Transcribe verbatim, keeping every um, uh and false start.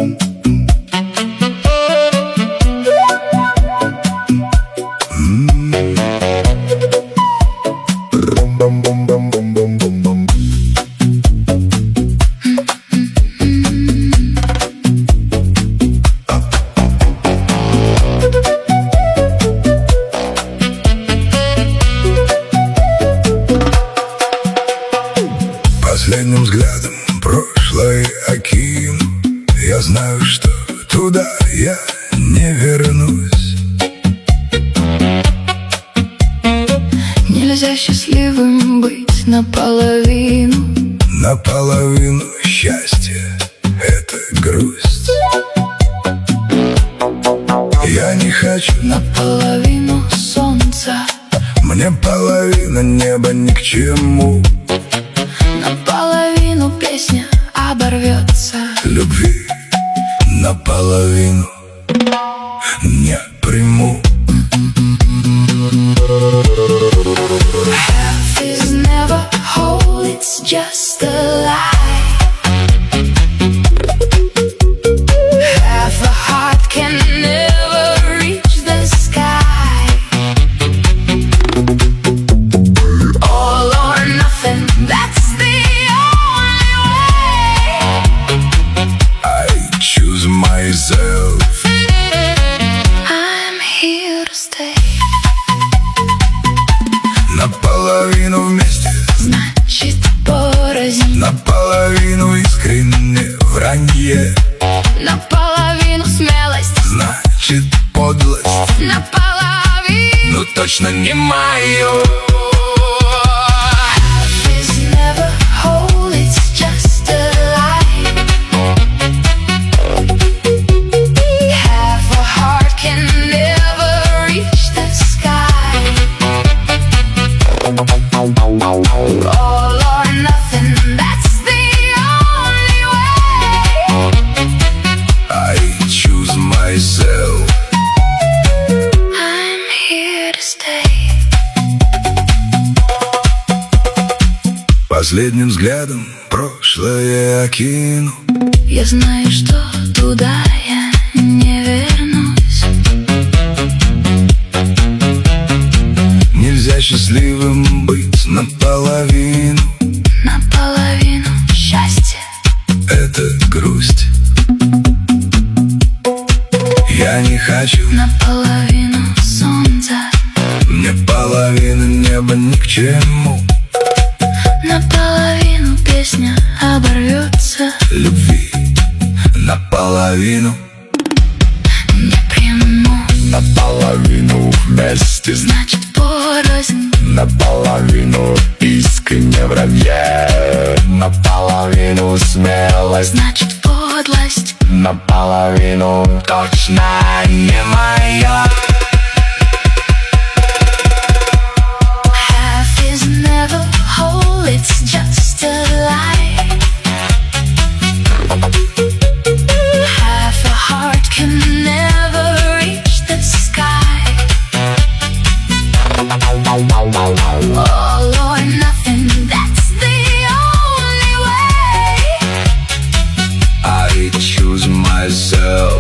Последним взглядом прошлое окину. Я знаю, что туда я не вернусь. Нельзя счастливым быть наполовину. Наполовину счастье — это грусть. Я не хочу наполовину солнца. Мне половина неба ни к чему. Наполовину песня оборвется. Любви наполовину не приму. Half is never whole, it's just a lie. Half a heart can never reach the sky. All or nothing, that's the only way. I choose myself. I'm here to stay. Наполовину вместе, значит порознь. наполовину искренне вранье, наполовину смелость, значит подлость, наполовину, но точно не мое. Half is never whole, it's just a lie. Half a heart can never reach the sky. All or nothing, that's the only way. I choose myself. I'm here to stay. Последним взглядом прошлое окину. Я знаю, что туда я не вернусь. Нельзя счастливым быть наполовину. Наполовину счастье — это грусть. Я не хочу наполовину солнца. мне половина неба ни к чему. Наполовину песня оборвется. Любви наполовину Не приму, наполовину вместе, значит порознь. наполовину искренне вранье, наполовину смелость, Значит подлость, наполовину точно не моя. half is never whole, it's just a lie. Half a heart can never reach the sky. All or nothing, that's the only way. I choose myself.